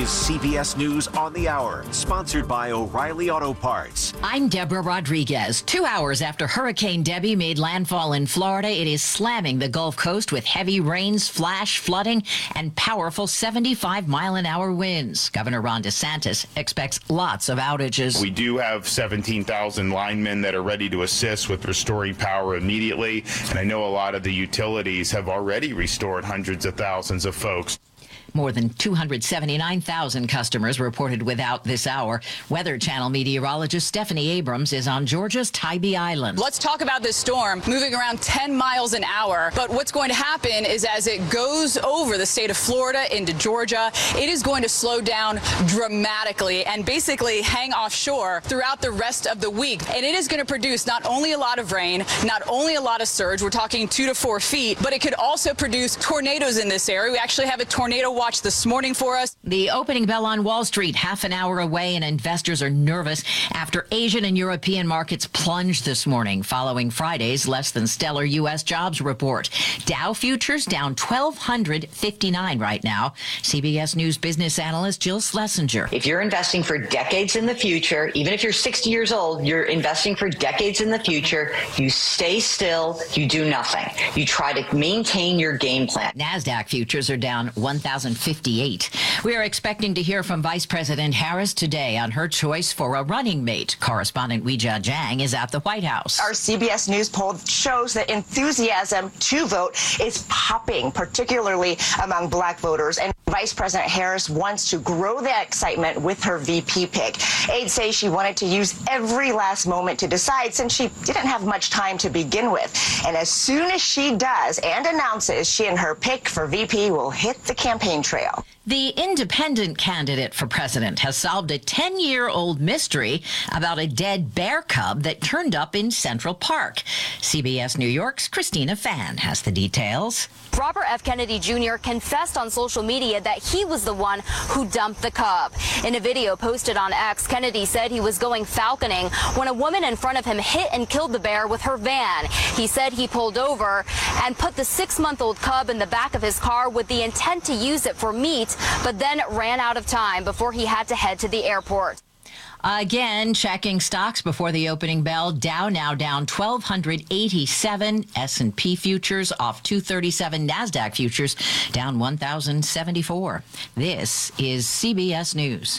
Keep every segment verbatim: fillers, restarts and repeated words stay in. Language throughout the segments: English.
is C B S News on the Hour, sponsored by O'Reilly Auto Parts. I'm Deborah Rodriguez. Two hours after Hurricane Debbie made landfall in Florida, it is slamming the Gulf Coast with heavy rains, flash flooding, and powerful seventy-five mile an hour winds. Governor Ron DeSantis expects lots of outages. We do have seventeen thousand linemen that are ready to assist with restoring power immediately, and I know a lot of the utilities have already restored hundreds of thousands of folks. More than two hundred seventy-nine thousand customers reported without this hour. Weather Channel meteorologist Stephanie Abrams is on Georgia's Tybee Island. Let's talk about this storm moving around ten miles an hour. But what's going to happen is as it goes over the state of Florida into Georgia, it is going to slow down dramatically and basically hang offshore throughout the rest of the week. And it is going to produce not only a lot of rain, not only a lot of surge, we're talking two to four feet, but it could also produce tornadoes in this area. We actually have a tornado watch this morning for us. The opening bell on Wall Street half an hour away, and investors are nervous after Asian and European markets plunged this morning following Friday's less than stellar U S jobs report. Dow futures down twelve fifty-nine right now. C B S News business analyst Jill Schlesinger. If you're investing for decades in the future, even if you're sixty years old, you're investing for decades in the future. You stay still, you do nothing. You try to maintain your game plan. NASDAQ futures are down one thousand fifty-eight. We are expecting to hear from Vice President Harris today on her choice for a running mate. Correspondent Weijia Jiang is at the White House. Our C B S News poll shows that enthusiasm to vote is popping, particularly among black voters. And Vice President Harris wants to grow that excitement with her V P pick. Aides say she wanted to use every last moment to decide since she didn't have much time to begin with. And as soon as she does and announces she and her pick for V P will hit the campaign trail. The independent candidate for president has solved a ten-year-old mystery about a dead bear cub that turned up in Central Park. C B S New York's Christina Fan has the details. Robert F. Kennedy Junior confessed on social media that he was the one who dumped the cub. In a video posted on X, Kennedy said he was going falconing when a woman in front of him hit and killed the bear with her van. He said he pulled over and put the six-month-old cub in the back of his car with the intent to use it for meat, but then ran out of time before he had to head to the airport. Again, checking stocks before the opening bell. Dow now down twelve eighty-seven. S and P futures off two thirty-seven. NASDAQ futures down one thousand seventy-four. This is C B S News.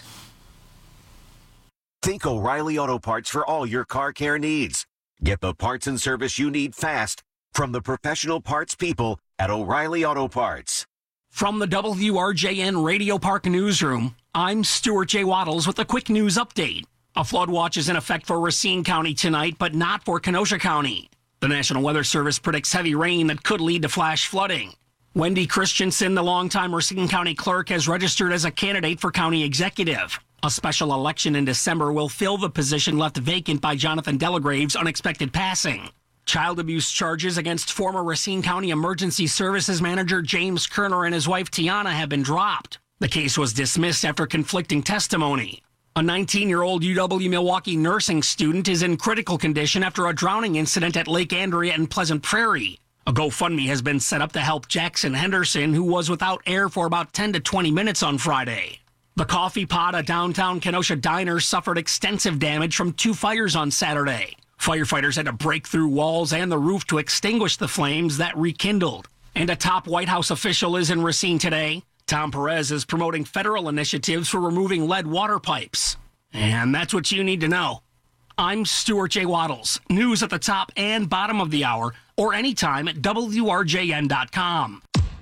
Think O'Reilly Auto Parts for all your car care needs. Get the parts and service you need fast from the professional parts people at O'Reilly Auto Parts. From the W R J N Radio Park Newsroom, I'm Stuart J. Waddles with a quick news update. A flood watch is in effect for Racine County tonight, but not for Kenosha County. The National Weather Service predicts heavy rain that could lead to flash flooding. Wendy Christensen, the longtime Racine County clerk, has registered as a candidate for county executive. A special election in December will fill the position left vacant by Jonathan Delagrave's unexpected passing. Child abuse charges against former Racine County Emergency Services Manager James Kerner and his wife Tiana have been dropped. The case was dismissed after conflicting testimony. A nineteen-year-old U W-Milwaukee nursing student is in critical condition after a drowning incident at Lake Andrea and Pleasant Prairie. A GoFundMe has been set up to help Jackson Henderson, who was without air for about ten to twenty minutes on Friday. The Coffee Pot, a downtown Kenosha diner, suffered extensive damage from two fires on Saturday. Firefighters had to break through walls and the roof to extinguish the flames that rekindled. And a top White House official is in Racine today. Tom Perez is promoting federal initiatives for removing lead water pipes. And that's what you need to know. I'm Stuart J. Waddles. News at the top and bottom of the hour, or anytime at W R J N dot com.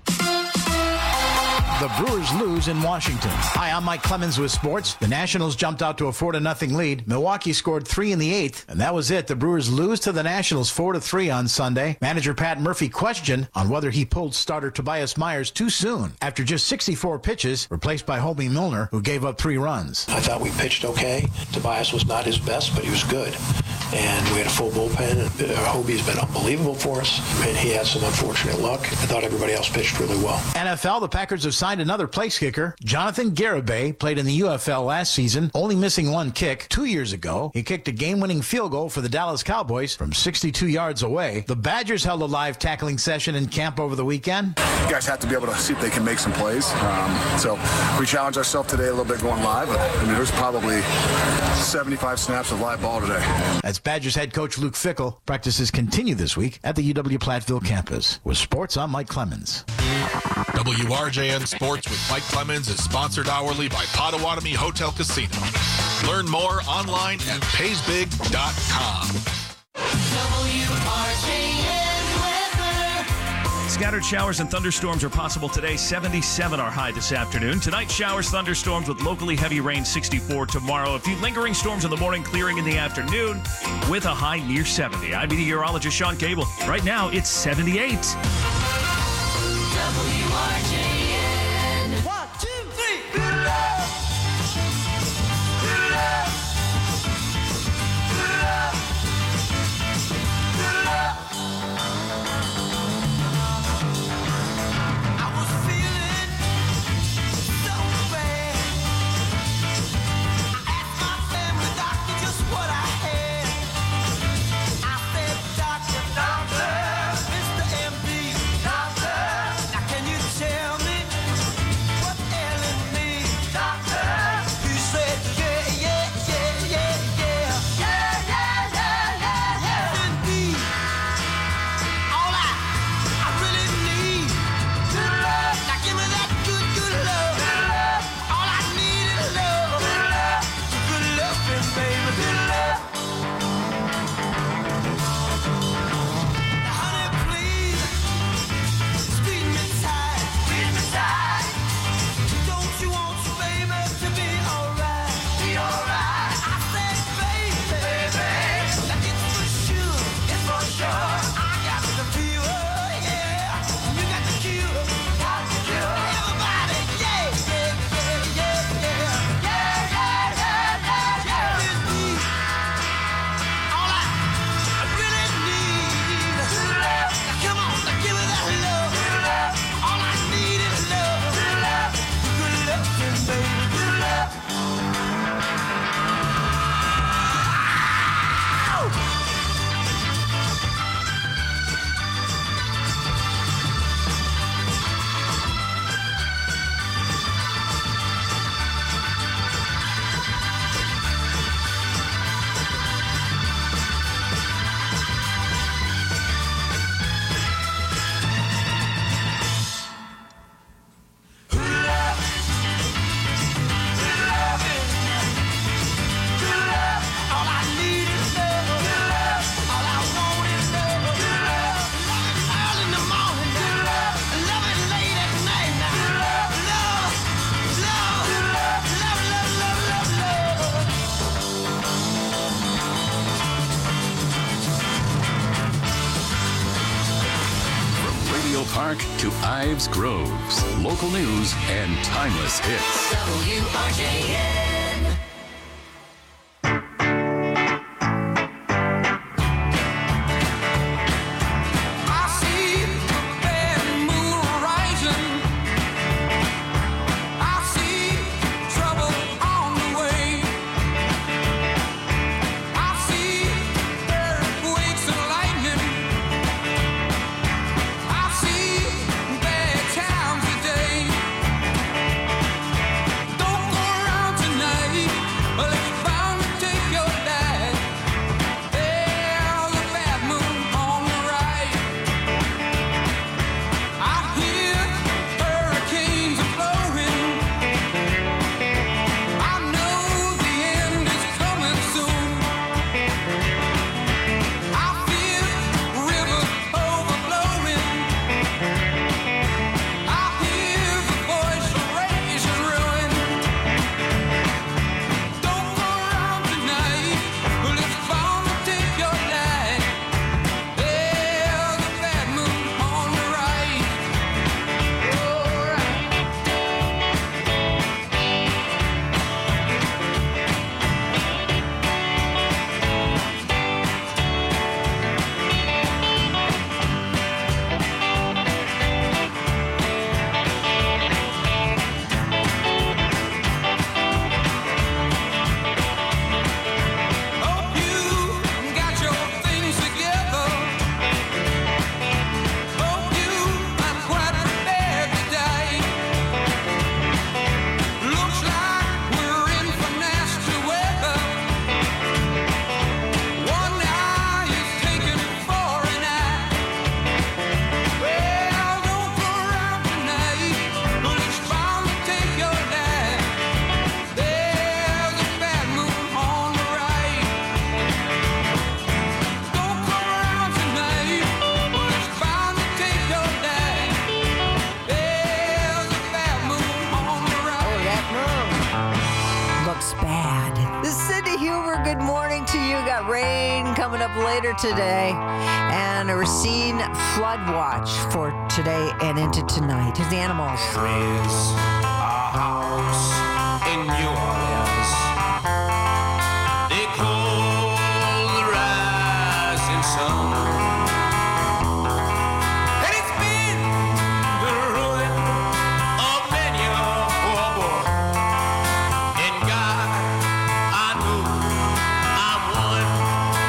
The Brewers lose in Washington. Hi, I'm Mike Clemens with sports. The Nationals jumped out to a four to nothing lead. Milwaukee scored three in the eighth, and that was it. The Brewers lose to the Nationals four to three on Sunday. Manager Pat Murphy questioned on whether he pulled starter Tobias Myers too soon after just sixty-four pitches, replaced by Hobie Milner, who gave up three runs. I thought we pitched okay. Tobias was not his best, but he was good. and we had a full bullpen. And Hobie's been unbelievable for us, and he had some unfortunate luck. I thought everybody else pitched really well. N F L, the Packers have signed another place kicker. Jonathan Garibay played in the U F L last season, only missing one kick. Two years ago, he kicked a game-winning field goal for the Dallas Cowboys from sixty-two yards away. The Badgers held a live tackling session in camp over the weekend. You guys have to be able to see if they can make some plays. Um, so we challenged ourselves today a little bit going live. But, I mean, there's probably seventy-five snaps of live ball today. As Badgers head coach Luke Fickell, practices continue this week at the U W Platteville campus. With sports, I'm Mike Clemens. W R J N Sports with Mike Clemens is sponsored hourly by Potawatomi Hotel Casino. Learn more online at pays big dot com. W R J N weather. Scattered showers and thunderstorms are possible today. seventy-seven are high this afternoon. Tonight, showers, thunderstorms with locally heavy rain, sixty-four tomorrow. A few lingering storms in the morning, clearing in the afternoon with a high near seventy. I'm meteorologist Sean Cable. Right now, it's seventy-eight. W R J N. One, two, three. Good love. Good love. Good love. Good love. I was feeling so bad. I asked my family doctor just what I had. I said, doctor, doctor, Mister M D, doctor. Now can you tell me what's ailing me, doctor? He said, yeah, yeah, yeah, yeah, yeah. Yeah, yeah, yeah, yeah, yeah. Indeed. All I, I really need good love. Now give me that good, good love. Good love. All I need is love. Good love. Good loving, baby. Good love. Now, honey, please. Squeeze me tight, squeeze me tight. Don't you want your baby to be alright? Be alright. I said, baby, baby, like it's for sure, it's for sure. I got the fever, yeah. You got the cure, got the cure. Everybody, yeah, yeah, yeah, yeah, yeah, yeah, yeah, yeah, yeah. It's me. All I, I really need is love. Now come on, now give me that love. Love. All I need is love. Love. Good loving, baby. Good love. All I need is love. All I want is love. Love it early in the morning. Love it late at night. Love, love, love, love, love, love, love. From Radio Park to Ives Groves, local news and timeless hits. W R J N. I see the bad moon rising. I see trouble on the way. I see earthquakes and lightning. I see bad times today. Don't go around tonight. up later today. And a Racine flood watch for today and into tonight. Here's the animals. There is a house in New Orleans. They call the rising sun. And it's been the ruin of many a poor boy. And God, I know I'm one.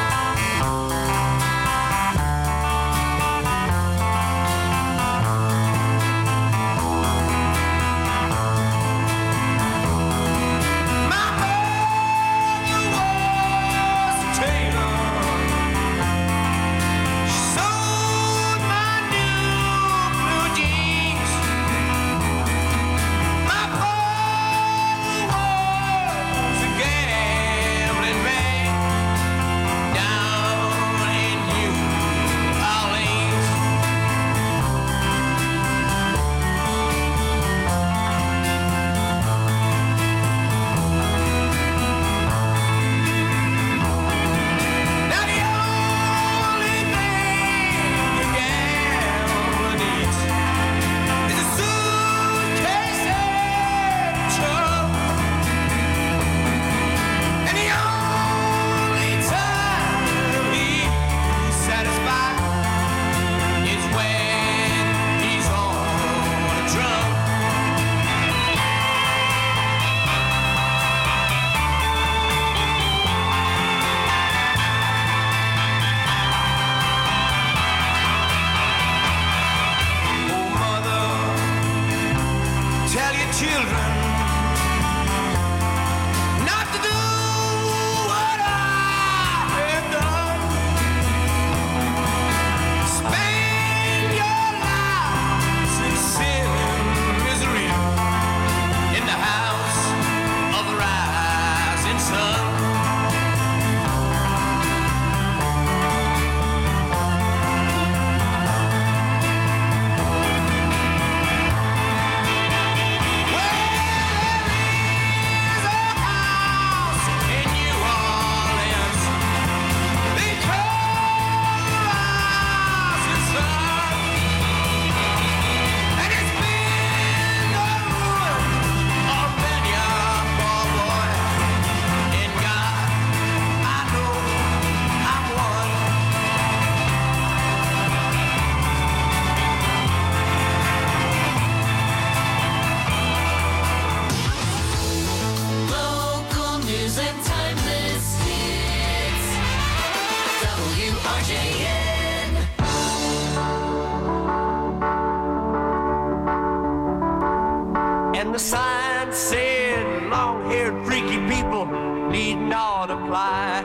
And the sign said long-haired freaky people need not apply.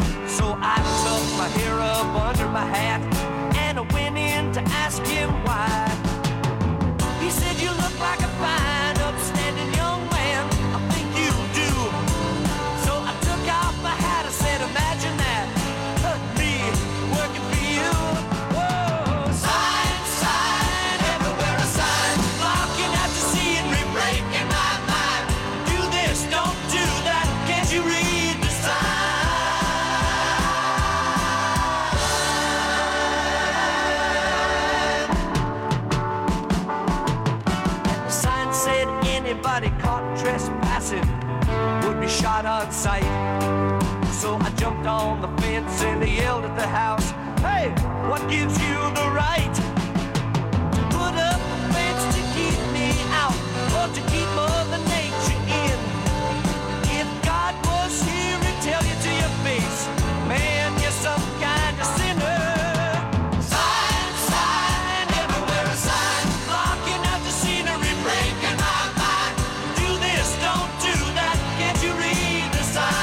So I tucked my hair up under my hat and I went in to ask him why. He said, you look like a fine, upstanding young man. I think you do. So I took off my hat. I said, imagine that, me working for you. Whoa, sign, sign, everywhere a sign, blocking out to see and re-breaking my mind. Do this, don't do that. Can't you read the sign? The sign said anybody caught trespassing would be shot on sight. So I jumped on the fence and I yelled at the house, hey, what gives you the right to put up a fence to keep me out or to keep Mother Nature in? If God was here, he'd tell you to your face, man, you're some kind of sinner. Sign, sign, everywhere a sign, blocking out the scenery, breaking my mind. Do this, don't do that, can't you read the sign?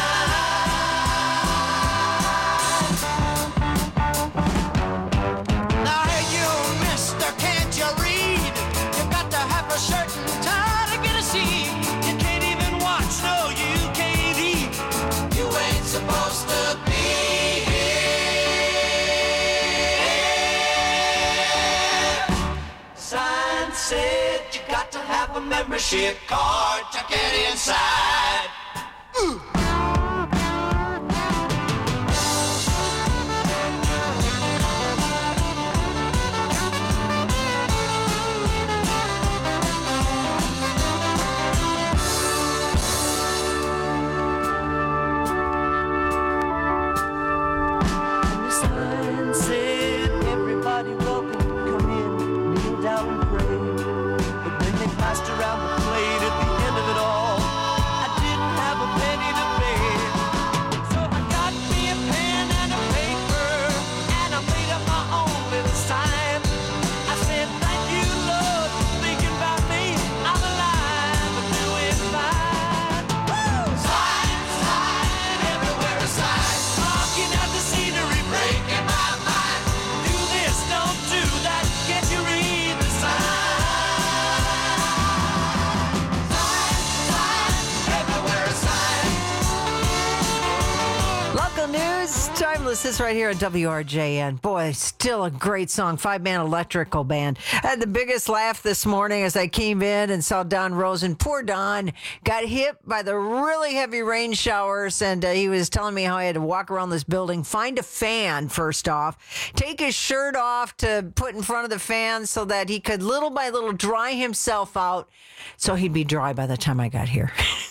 Now hey you, mister, can't you read? You got to have a certain time to get a seat. You can't even watch, no, you can't eat. You ain't supposed to be here. Sign said you got to have a membership card to get inside. Ooh. Timeless Hits right here at W R J N. Boy, still a great song. Five-man electrical band. I had the biggest laugh this morning as I came in and saw Don Rosen. Poor Don got hit by the really heavy rain showers, and uh, he was telling me how he had to walk around this building, find a fan first off, take his shirt off to put in front of the fan so that he could little by little dry himself out so he'd be dry by the time I got here.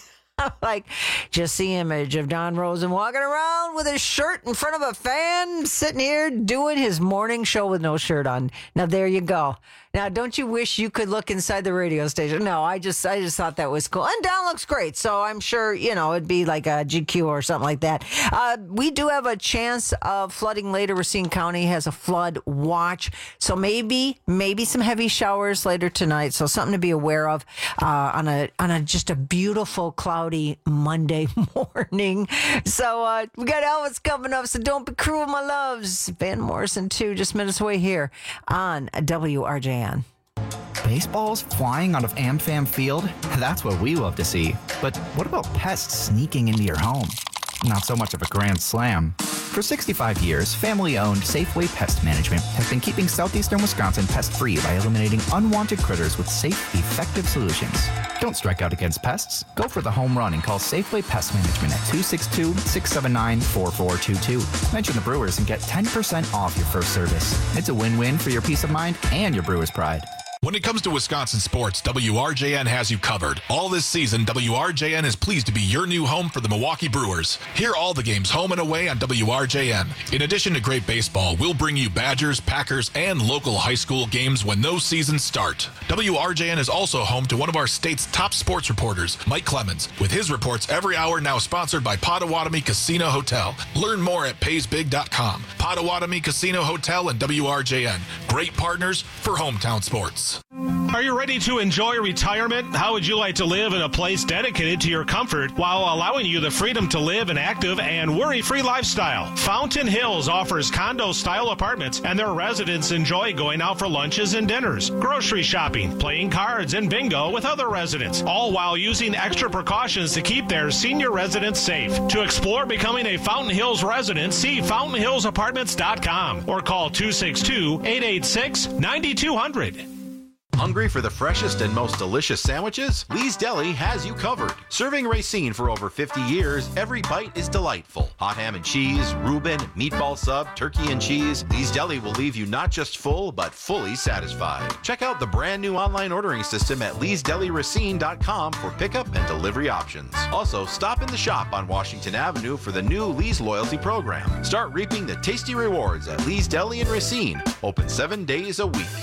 Like, just the image of Don Rosen walking around with his shirt in front of a fan, sitting here doing his morning show with no shirt on. Now, there you go. Now, don't you wish you could look inside the radio station? No, I just I just thought that was cool. And Don looks great, so I'm sure, you know, it'd be like a G Q or something like that. Uh, we do have a chance of flooding later. Racine County has a flood watch, so maybe maybe some heavy showers later tonight. So something to be aware of uh, on a on a just a beautiful cloudy Monday morning. So uh, we got Elvis coming up, so don't be cruel, my loves. Van Morrison, too, just minutes away here on W R J N. Baseballs flying out of AmFam Field? That's what we love to see. But what about pests sneaking into your home? Not so much of a grand slam. For sixty-five years, family-owned Safeway Pest Management has been keeping southeastern Wisconsin pest-free by eliminating unwanted critters with safe, effective solutions. Don't strike out against pests. Go for the home run and call Safeway Pest Management at two six two, six seven nine, four four two two. Mention the Brewers and get ten percent off your first service. It's a win-win for your peace of mind and your Brewers' pride. When it comes to Wisconsin sports, W R J N has you covered. All this season, W R J N is pleased to be your new home for the Milwaukee Brewers. Hear all the games home and away on W R J N. In addition to great baseball, we'll bring you Badgers, Packers, and local high school games when those seasons start. W R J N is also home to one of our state's top sports reporters, Mike Clemens, with his reports every hour, now sponsored by Potawatomi Casino Hotel. Learn more at pays big dot com. Potawatomi Casino Hotel and W R J N. Great partners for hometown sports. Are you ready to enjoy retirement? How would you like to live in a place dedicated to your comfort while allowing you the freedom to live an active and worry-free lifestyle? Fountain Hills offers condo-style apartments, and their residents enjoy going out for lunches and dinners, grocery shopping, playing cards, and bingo with other residents, all while using extra precautions to keep their senior residents safe. To explore becoming a Fountain Hills resident, see fountain hills apartments dot com or call two six two, eight eight six, nine two zero zero. Hungry for the freshest and most delicious sandwiches? Lee's Deli has you covered. Serving Racine for over fifty years, every bite is delightful. Hot ham and cheese, Reuben, meatball sub, turkey and cheese. Lee's Deli will leave you not just full, but fully satisfied. Check out the brand new online ordering system at lees deli racine dot com for pickup and delivery options. Also, stop in the shop on Washington Avenue for the new Lee's Loyalty Program. Start reaping the tasty rewards at Lee's Deli in Racine. Open seven days a week.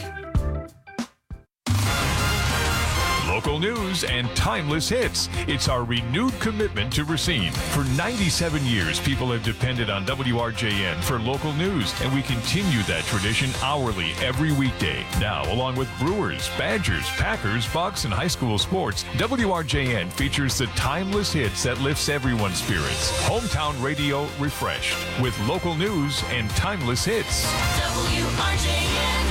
Local news and timeless hits. It's our renewed commitment to Racine. For ninety-seven years, people have depended on W R J N for local news, and we continue that tradition hourly every weekday. Now, along with Brewers, Badgers, Packers, Bucks, and high school sports, W R J N features the timeless hits that lifts everyone's spirits. Hometown radio refreshed with local news and timeless hits. W R J N.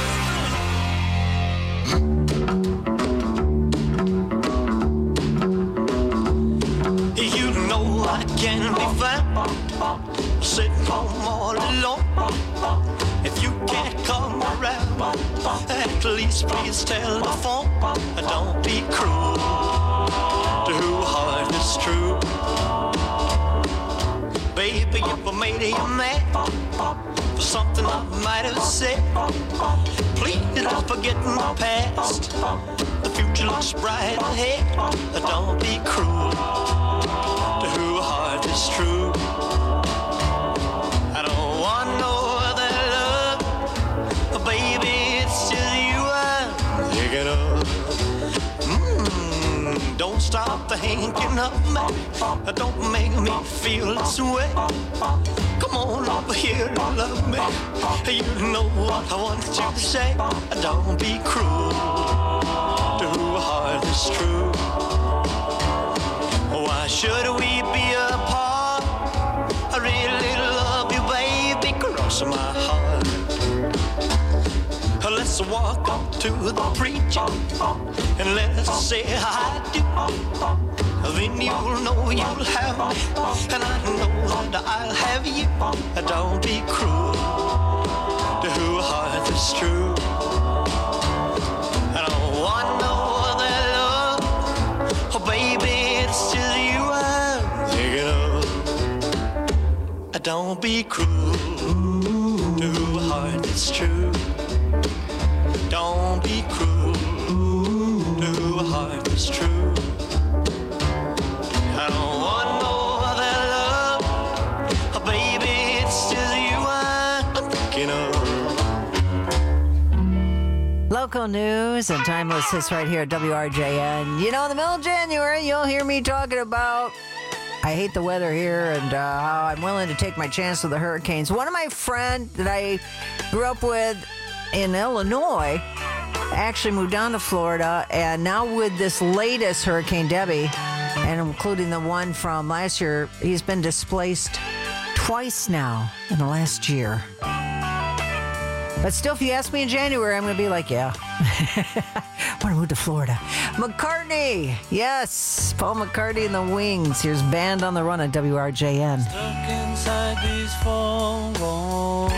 I can be found sitting home all alone. If you can't come around, at least please tell the phone. Don't be cruel to who heart is true. Baby, if I made you mad for something I might have said, please don't forget the past. The future looks bright ahead. Don't be cruel to who heart is true. I don't want no other love, baby, it's just you I'm thinking of. Mm, don't stop thinking of me, don't make me feel this way. Come on over here and love me, you know what I want you to say. Don't be cruel to who heart is true. Why should we be apart? I really love you, baby, cross my heart. Let's walk up to the preacher and let's say I do. then you'll know you'll have me, and I know that I'll have you. Don't be cruel to a heart that's true. I don't want no other love, oh baby, it's just you I'm thinking of. Don't be cruel to a heart that's true. Don't be cruel to a heart that's true. I don't want no other love, oh baby, it's just you I'm thinking of. Local news and timeless hits right here at W R J N. You know, in the middle of January, you'll hear me talking about I hate the weather here and uh, how I'm willing to take my chance with the hurricanes. One of my friends that I grew up with in Illinois actually moved down to Florida, and now with this latest Hurricane Debbie, and including the one from last year, he's been displaced twice now in the last year. But still, if you ask me in January, I'm going to be like, yeah. I want to move to Florida. McCartney. Yes. Paul McCartney and the Wings. Here's Band on the Run at W R J N. Stuck inside these four walls,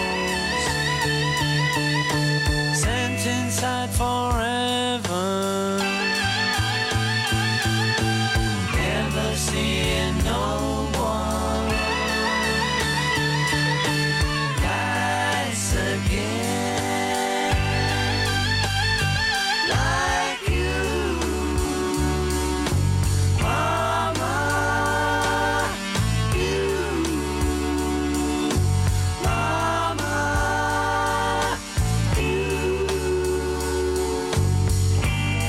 sent inside forever, never seeing no one rise again like you, Mama, you, Mama, you.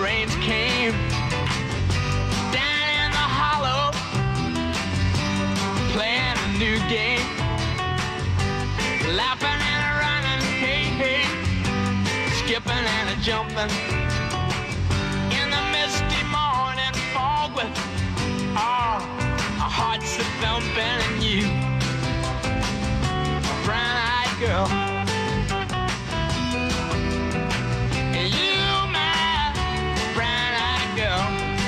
rains came down in the hollow, playing a new game, laughing and a running, hey, hey, skipping and a jumping in the misty morning fog with our, our hearts a thumping and you, a brown-eyed girl. You, my brown-eyed girl.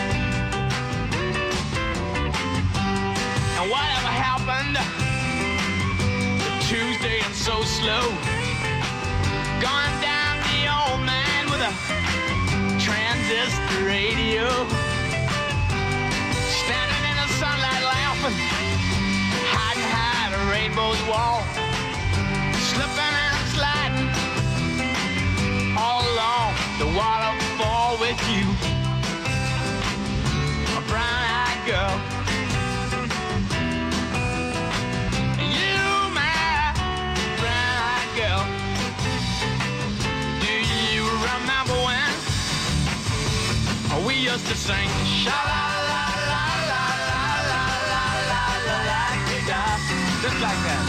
And whatever happened to Tuesday and so slow, gone down the old man with a transistor radio, standing in the sunlight laughing, hiding behind a rainbow's wall, slipping and sliding all along the waterfall with you, a brown-eyed girl. You, my brown-eyed girl. Do you remember when we used to sing sha-la-la-la-la-la-la-la-la-la-la-la-la-la-la-la, just like that?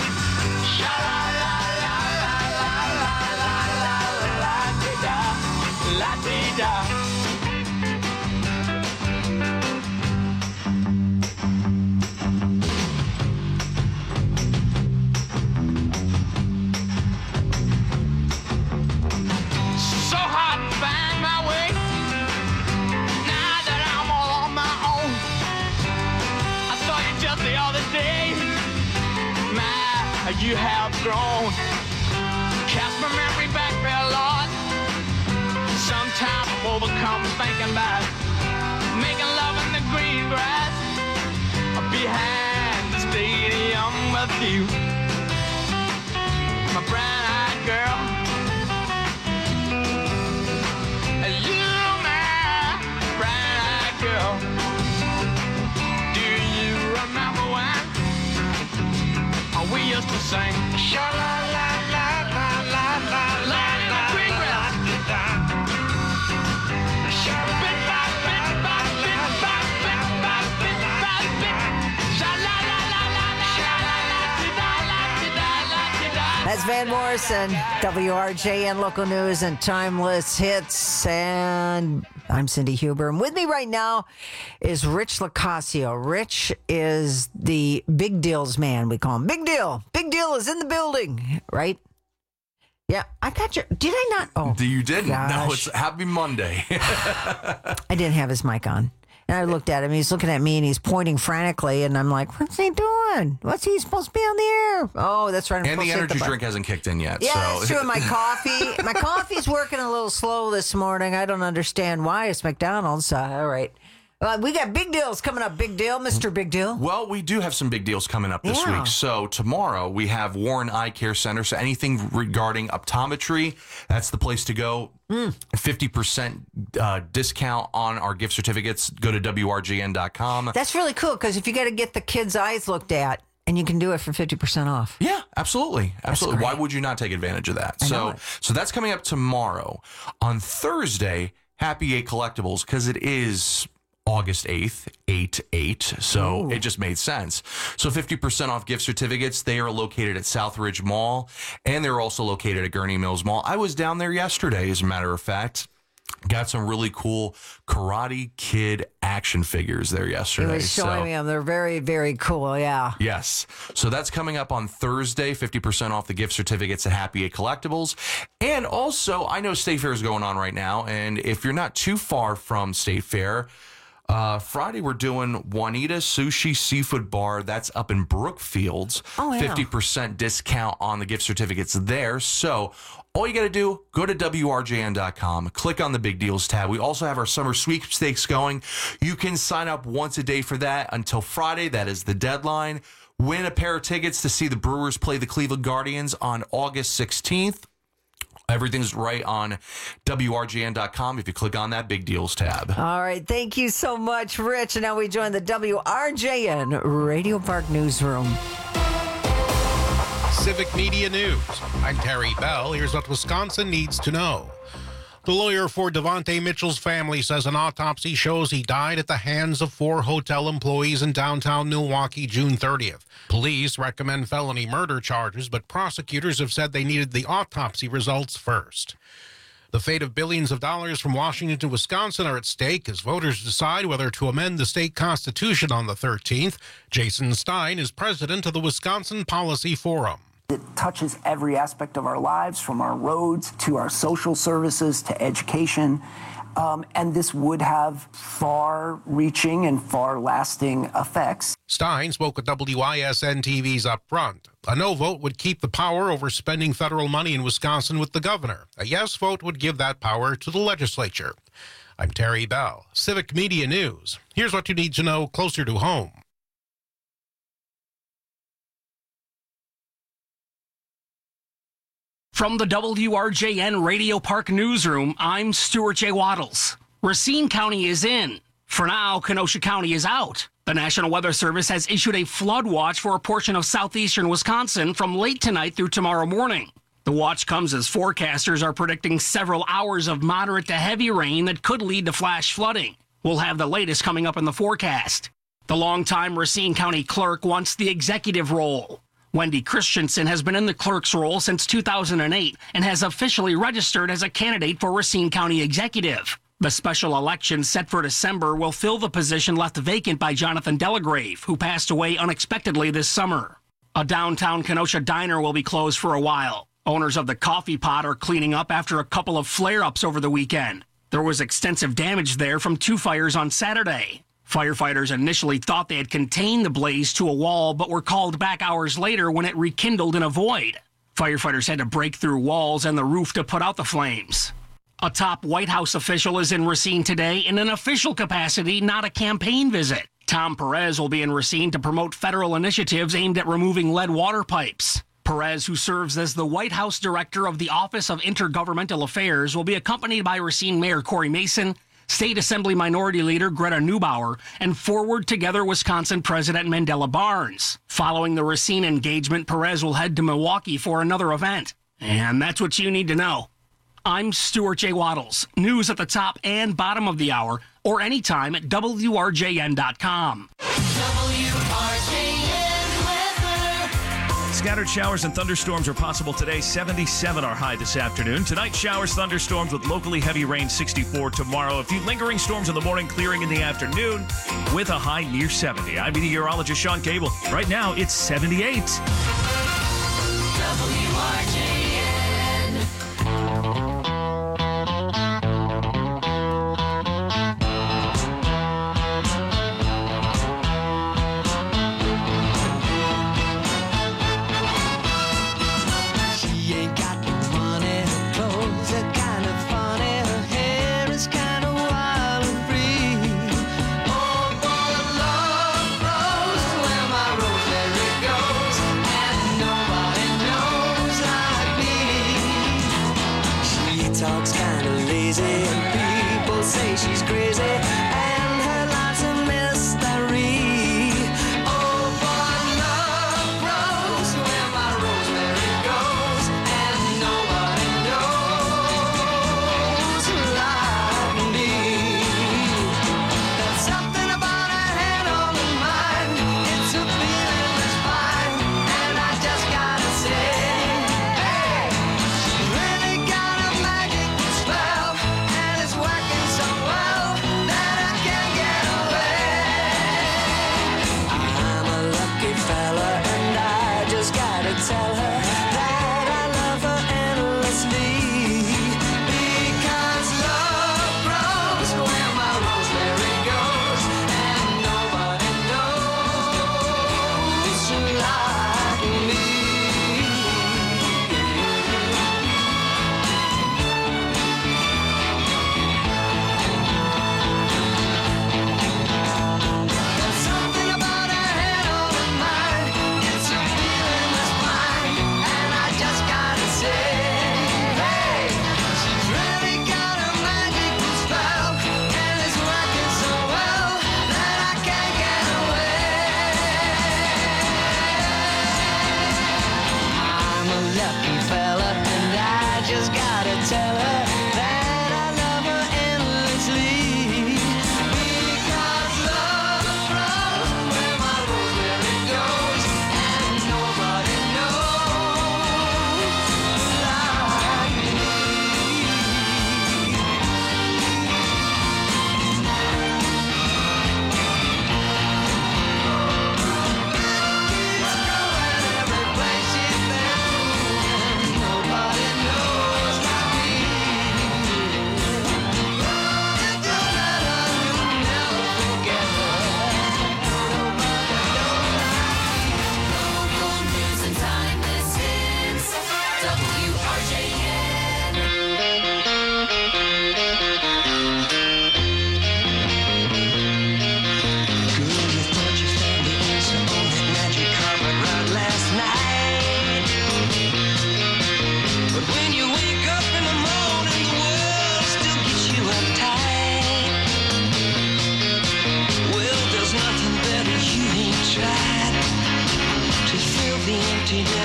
La-dee-da. So hard to find my way now that I'm all on my own. I saw you just the other day. My, you have grown. Cast my memory back there, Lord. Sometimes I'm overcome thinking about making love in the green grass behind the stadium with you, my brown-eyed girl. You, my brown-eyed girl. Do you remember when we used to sing sha-la-la-la-la-la-la-la in the green grass? That's Van Morrison, W R J N Local News and Timeless Hits. And I'm Cindy Huber. And with me right now is Rich Locascio. Rich is the Big Deals man, we call him. Big Deal. Big Deal is in the building, right? Yeah, I got your... Did I not? Oh, you didn't. gosh. No, it's Happy Monday. I didn't have his mic on. And I looked at him. He's looking at me and he's pointing frantically. And I'm like, what's he doing? What's he supposed to be on the air? Oh, that's right. I'm And the supposed to hit energy the drink hasn't kicked in yet. Yeah, so. that's true. And my coffee, my coffee's working a little slow this morning. I don't understand why. It's McDonald's. Uh, all right. Uh, we got big deals coming up. Big deal, Mister Big Deal. Well, we do have some big deals coming up this Yeah. week. So tomorrow we have Warren Eye Care Center. So anything regarding optometry, that's the place to go. Mm. fifty percent uh, discount on our gift certificates. Go to W R J N dot com. That's really cool because if you got to get the kids' eyes looked at, and you can do it for fifty percent off. Yeah, absolutely. Absolutely. Why would you not take advantage of that? I know So it. so that's coming up tomorrow. On Thursday, Happy Eight Collectibles, because it is August eighth, eight eight. So Ooh. it just made sense. So fifty percent off gift certificates. They are located at Southridge Mall, and they're also located at Gurney Mills Mall. I was down there yesterday, as a matter of fact. Got some really cool Karate Kid action figures there He yesterday. was showing So- me them. They're very, very cool. Yeah. Yes. So that's coming up on Thursday, fifty percent off the gift certificates at Happy Eight Collectibles. And also, I know State Fair is going on right now. And if you're not too far from State Fair, uh, Friday we're doing Juanita Sushi Seafood Bar. That's up in Brookfields. Oh, yeah. fifty percent discount on the gift certificates there. So all you got to do, go to W R J N dot com, click on the Big Deals tab. We also have our summer sweepstakes going. You can sign up once a day for that until Friday. That is the deadline. Win a pair of tickets to see the Brewers play the Cleveland Guardians on August sixteenth. Everything's right on W R J N dot com if you click on that Big Deals tab. All right. Thank you so much, Rich. And now we join the W R J N Radio Park Newsroom. Civic Media News. I'm Terry Bell. Here's what Wisconsin needs to know. The lawyer for Devontae Mitchell's family says an autopsy shows he died at the hands of four hotel employees in downtown Milwaukee June thirtieth. Police recommend felony murder charges, but prosecutors have said they needed the autopsy results first. The fate of billions of dollars from Washington to Wisconsin are at stake as voters decide whether to amend the state constitution on the thirteenth. Jason Stein is president of the Wisconsin Policy Forum. It touches every aspect of our lives, from our roads to our social services to education. Um, and this would have far-reaching and far-lasting effects. Stein spoke at W I S N T V's Up Front. A no vote would keep the power over spending federal money in Wisconsin with the governor. A yes vote would give that power to the legislature. I'm Terry Bell, Civic Media News. Here's what you need to know closer to home. From the W R J N Radio Park Newsroom, I'm Stuart J. Waddles. Racine County is in. For now, Kenosha County is out. The National Weather Service has issued a flood watch for a portion of southeastern Wisconsin from late tonight through tomorrow morning. The watch comes as forecasters are predicting several hours of moderate to heavy rain that could lead to flash flooding. We'll have the latest coming up in the forecast. The longtime Racine County clerk wants the executive role. Wendy Christensen has been in the clerk's role since two thousand eight and has officially registered as a candidate for Racine County executive. The special election set for December will fill the position left vacant by Jonathan Delagrave, who passed away unexpectedly this summer. A downtown Kenosha diner will be closed for a while. Owners of the Coffee Pot are cleaning up after a couple of flare-ups over the weekend. There was extensive damage there from two fires on Saturday. Firefighters initially thought they had contained the blaze to a wall, but were called back hours later when it rekindled in a void. Firefighters had to break through walls and the roof to put out the flames. A top White House official is in Racine today in an official capacity, not a campaign visit. Tom Perez will be in Racine to promote federal initiatives aimed at removing lead water pipes. Perez, who serves as the White House Director of the Office of Intergovernmental Affairs, will be accompanied by Racine Mayor Corey Mason, State Assembly Minority Leader Greta Neubauer, and Forward Together Wisconsin President Mandela Barnes. Following the Racine engagement, Perez will head to Milwaukee for another event. And that's what you need to know. I'm Stuart J. Waddles. News at the top and bottom of the hour, or anytime at W R J N dot com. W R J N weather. Scattered showers and thunderstorms are possible today. seventy-seven are high this afternoon. Tonight, showers, thunderstorms with locally heavy rain, sixty-four tomorrow. A few lingering storms in the morning, clearing in the afternoon with a high near seventy. I'm meteorologist Sean Cable. Right now, it's seventy-eight. W R J N. Talks kind of lazy, and people say she's crazy, and her life's a mystery. Oh, but love grows where my rosemary goes, and nobody knows like me. There's something about a head on the mind, it's a feeling that's fine, and I just gotta say, hey, she really got a magic spell, and it's working so well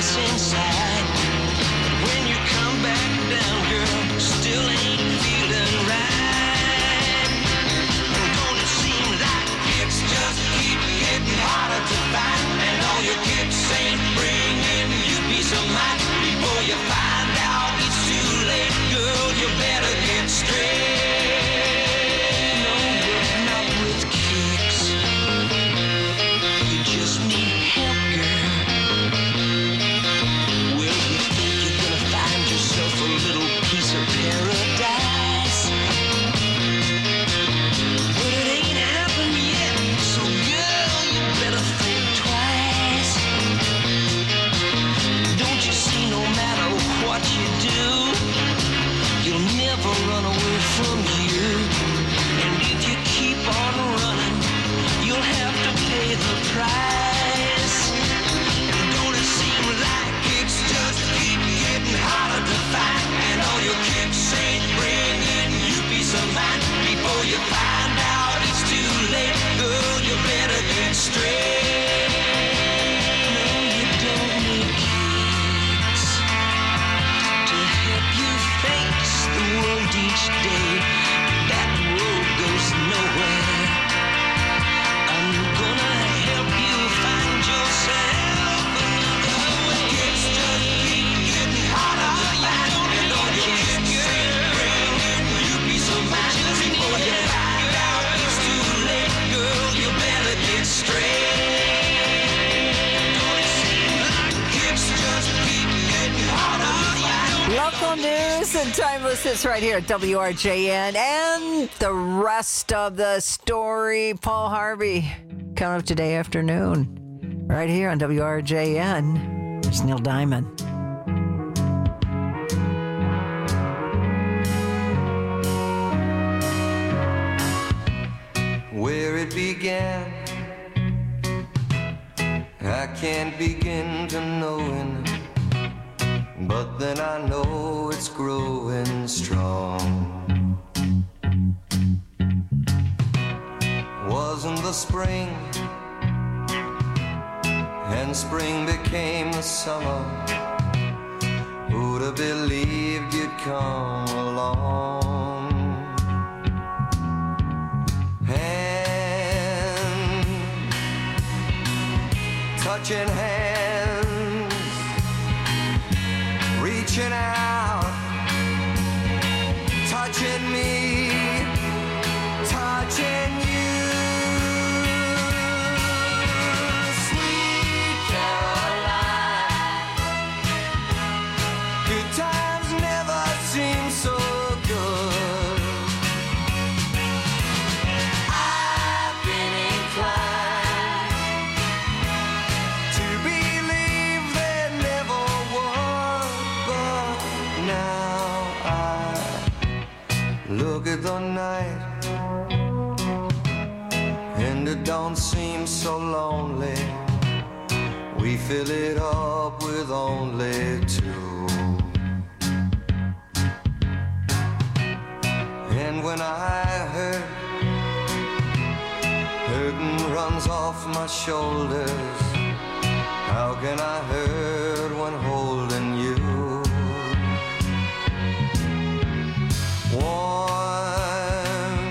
what's inside. When you come back down, girl, still ain't feeling right. Don't it seem like it's just keep getting harder to find, and all your kicks ain't bringing you peace of mind. Before you find out it's too late, girl, you better get straight. No, girl, not with kicks. You just need help, girl. Well, you think you're gonna find yourself a little piece of paradise, but it ain't happened yet. So, girl, you better think twice. Don't you see, no matter what you do, you'll never run away from here. And if you keep on running, you'll have to pay the price. And don't it seem like it's just keep getting harder to find, and all your kicks ain't bringing you peace of mind. Before you find out it's too late, girl, you better get straight. No, you don't need kicks to help you face the world each day. That road goes nowhere. I'm gonna help you find yourself another way. It's just keep getting harder to find, and all your kicks ain't bringing you peace of mind. Before you find out it's too late, girl, you better get straight. Don't it seem like it's just keep getting harder to find? Local news and timeless hits right here at W R J N, and the rest of the story. Paul Harvey coming up today afternoon right here on W R J N. There's Neil Diamond. Where it began, I can't begin to knowing, but then I know it's growing strong. Wasn't the spring, and spring became the summer. Who'd have believed you'd come along? Hand, touching hands, reaching out, touching me, touching you. Sweet Caroline, good times never seem so good. I've been inclined to believe there never was, but now I look at the night and it don't seem so lonely. We fill it up with only two. And when I hurt, hurting runs off my shoulders. How can I hurt when holding you? Warm,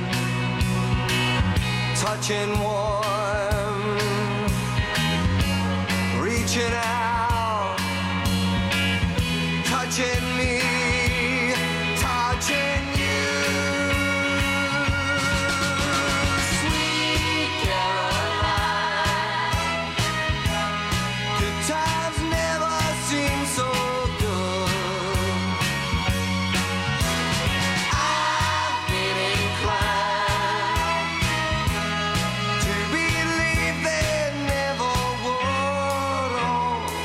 touching warm, reaching out, touching me, touching you. Sweet Caroline, good times never seem so good. I've been inclined to believe there never would. Oh,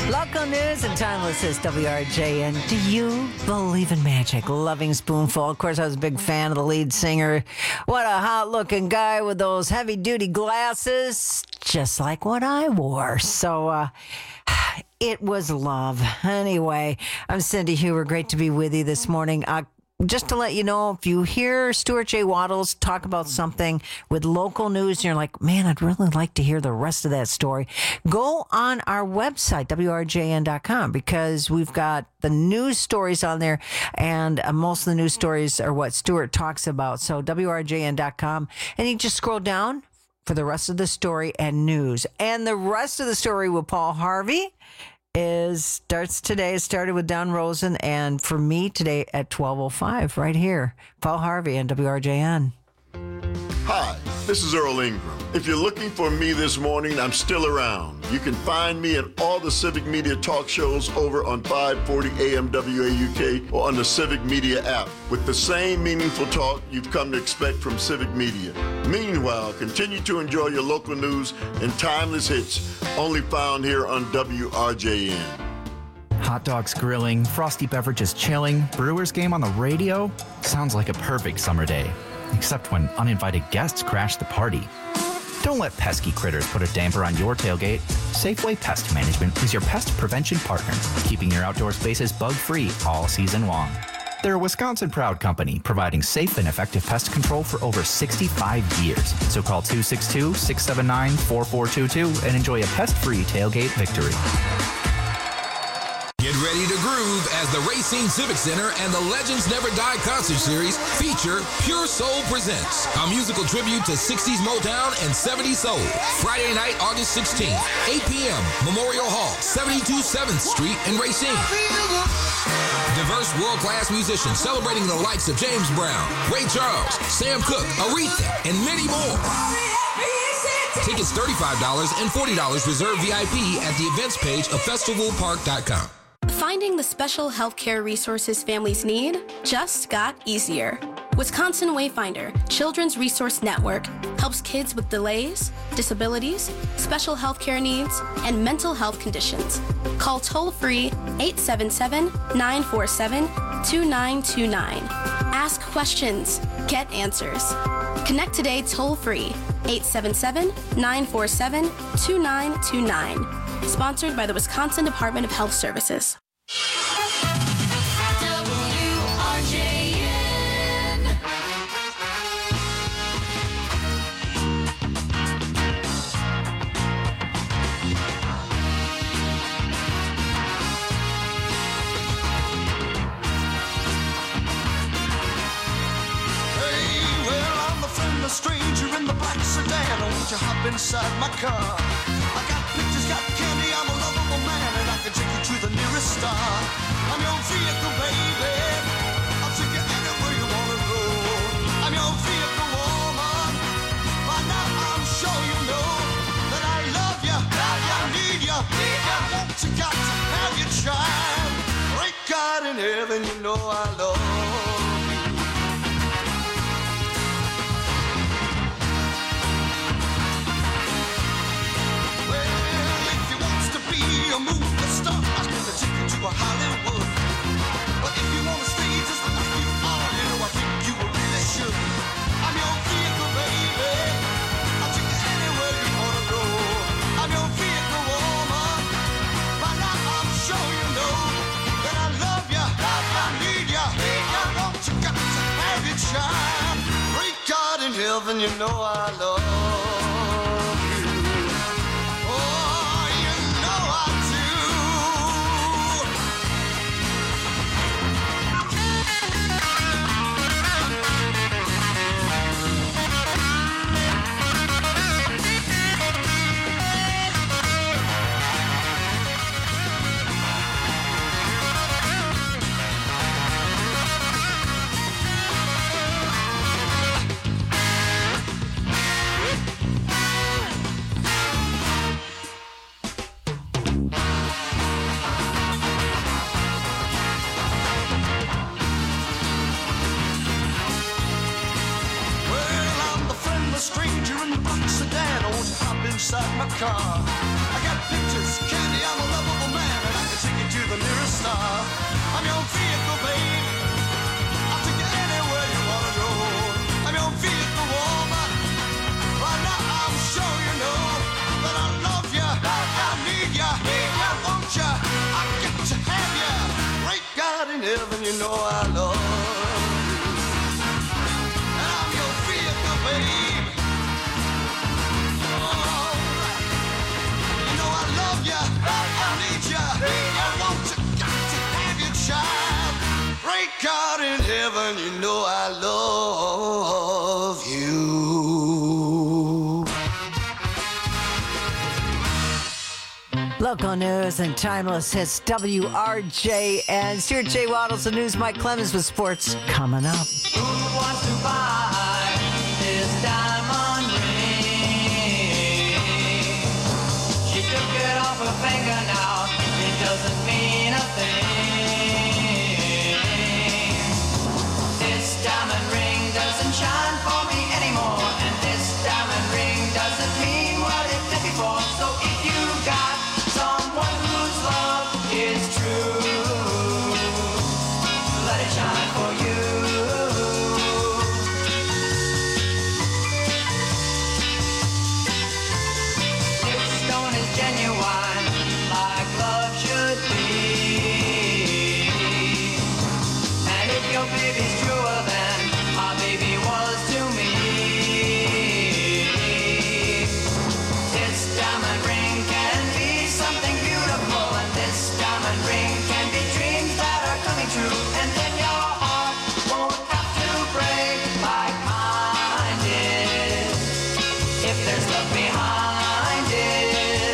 Local news and timeless is W R J N. Do you believe in magic? Loving Spoonful. Of course, I was a big fan of the lead singer. What a hot-looking guy with those heavy-duty glasses, just like what I wore. So, uh, it was love. Anyway, I'm Cindy Huber. Great to be with you this morning. Uh, Just to let you know, if you hear Stuart J. Waddles talk about something with local news and you're like, man, I'd really like to hear the rest of that story, go on our website, W R J N dot com, because we've got the news stories on there, and uh, most of the news stories are what Stuart talks about. So W R J N dot com, and you just scroll down for the rest of the story and news. And the rest of the story with Paul Harvey is starts today. It started with Don Rosen, and for me today at twelve oh five right here. Paul Harvey on W R J N. Hi, this is Earl Ingram. If you're looking for me this morning, I'm still around. You can find me at all the Civic Media talk shows over on five forty A M W A U K or on the Civic Media app with the same meaningful talk you've come to expect from Civic Media. Meanwhile, continue to enjoy your local news and timeless hits only found here on W R J N. Hot dogs grilling, frosty beverages chilling, Brewers game on the radio. Sounds like a perfect summer day. Except when uninvited guests crash the party. Don't let pesky critters put a damper on your tailgate. Safeway Pest Management is your pest prevention partner, keeping your outdoor spaces bug-free all season long. They're a Wisconsin-proud company providing safe and effective pest control for over sixty-five years. So call two six two, six seven nine, four four two two and enjoy a pest-free tailgate victory. Get ready to groove as the Racine Civic Center and the Legends Never Die concert series feature Pure Soul Presents, a musical tribute to sixties Motown and seventies soul. Friday night, August sixteenth, eight p.m., Memorial Hall, seventy-two seventh Street in Racine. Diverse world-class musicians celebrating the likes of James Brown, Ray Charles, Sam Cooke, Aretha, and many more. Tickets thirty-five dollars and forty dollars reserve V I P at the events page of festival park dot com. Finding the special healthcare resources families need just got easier. Wisconsin Wayfinder Children's Resource Network helps kids with delays, disabilities, special healthcare needs, and mental health conditions. Call toll-free eight seven seven, nine four seven, two nine two nine. Ask questions, get answers. Connect today toll-free eight seven seven, nine four seven, two nine two nine. Sponsored by the Wisconsin Department of Health Services. Stranger in the black sedan, won't you hop inside my car? I got pictures, got candy, I'm a lovable man, and I can take you to the nearest star. I'm your vehicle, baby. I'll take you anywhere you wanna go. I'm your vehicle, woman. By now I'm sure you know that I love you, I need you, I want you, got to have your child. Great God in heaven, you know I love you. A movie star, I can take you to a Hollywood. But if you wanna stay just like you are, you know I think you really should. I'm your vehicle, baby. I'll take you anywhere you wanna go. I'm your vehicle, woman. By now I'm sure you know that I love you, I need you, I want you, got to have your child. Great God in heaven, you know I love you. Inside my car, I got pictures, candy, I'm a lovable man. heaven, you know I love you. I'm your vehicle, babe. Oh, you know I love you, I need you, I want you, got to have your child. Great God in heaven, you know I love you. Local news and timeless hits, W R J N. Stuart J. Waddles, the news. Mike Clemens with sports coming up. Who wants to buy this diamond ring? She took it off her finger now. It doesn't mean a thing. This diamond ring doesn't shine for me anymore. And this diamond ring doesn't mean what it did before. So if you got someone whose love is true, let it shine for you. This stone is genuine, like love should be. And if your baby's truer than my baby was to me, this diamond ring can be something beautiful, and this diamond ring can be dreams that are coming true. And then your heart won't have to break like mine did, if there's love behind it.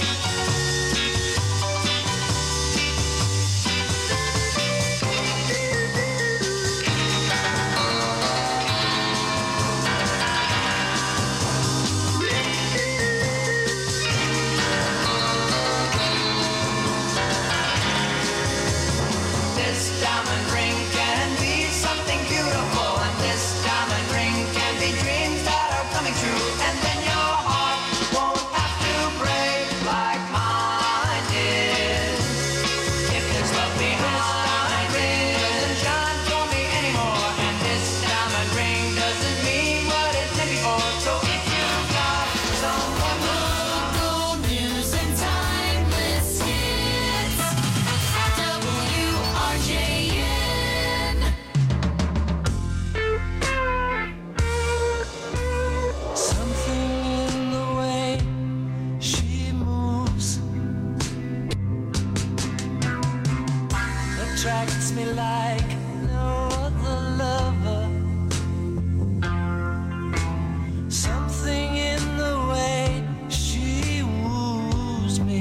This diamond ring can be something beautiful, and this diamond ring can be dreams that are coming true. And then your heart won't have to break like mine did, if there's love behind it. Doesn't shine for me anymore, and this diamond ring doesn't mean what it did before. So if you've got someone local news and timeless hits, W R J N. Something in the way she moves attracts me like no other lover. Something in the way she woos me.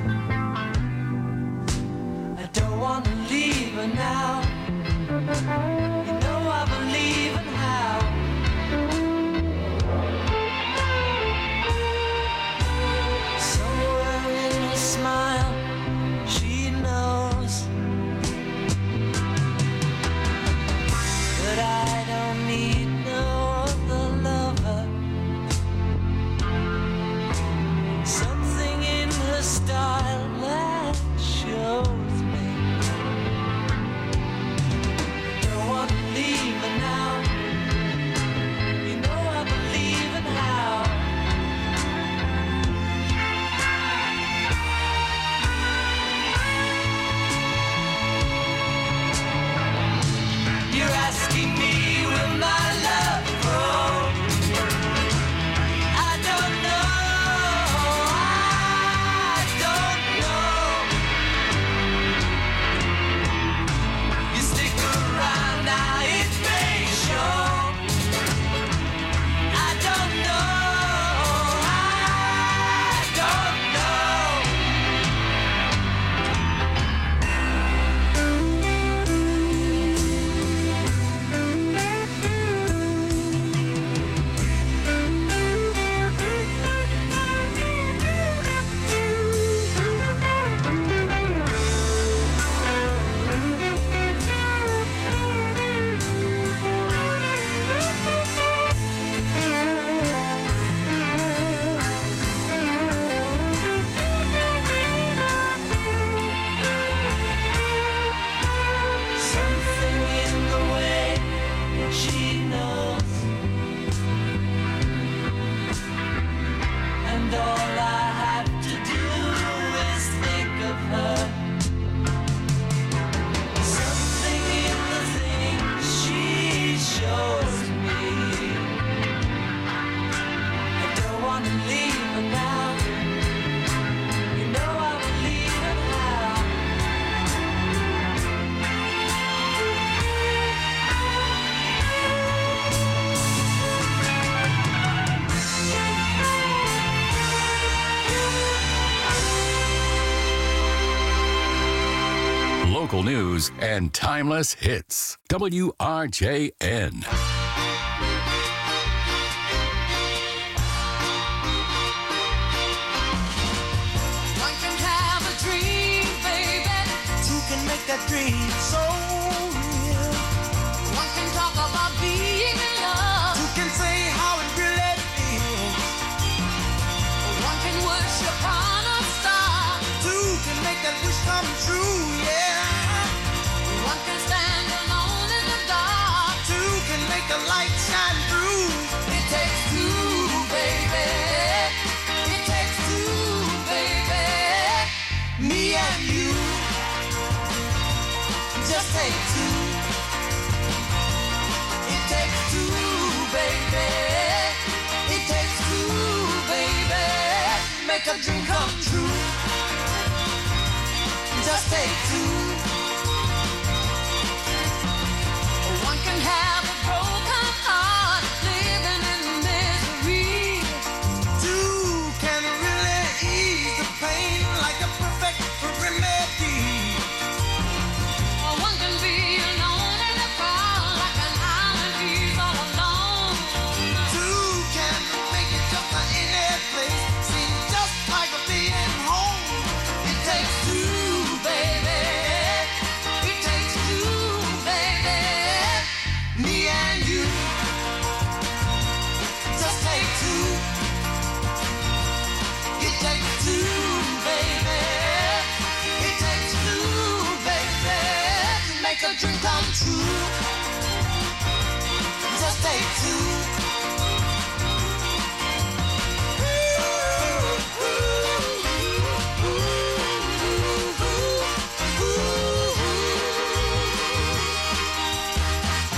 I don't want to leave her now. You know I believe in how. Somewhere in her smile, she knows local news, and timeless hits. W R J N. One can have a dream, baby. Two can make that dream so real. One can talk about being in love. Two can say how it really feels. One can worship on a star. Two can make that wish come true, yeah. One can stand alone in the dark. Two can make the light shine through. It takes two, baby. It takes two, baby. Me and you. Just take two. It takes two, baby. It takes two, baby. Make a dream come true. Just take two. One can have a broken heart, living in misery. Two can really ease the pain like a perfect remedy. One can be alone in the crowd like an island he's all alone. Two can make it just like any place, seem just like being home. It takes two, baby. It takes two, baby. Me and you. Just take two. It takes two, baby. It takes two, baby. To make a dream come true. Just take two.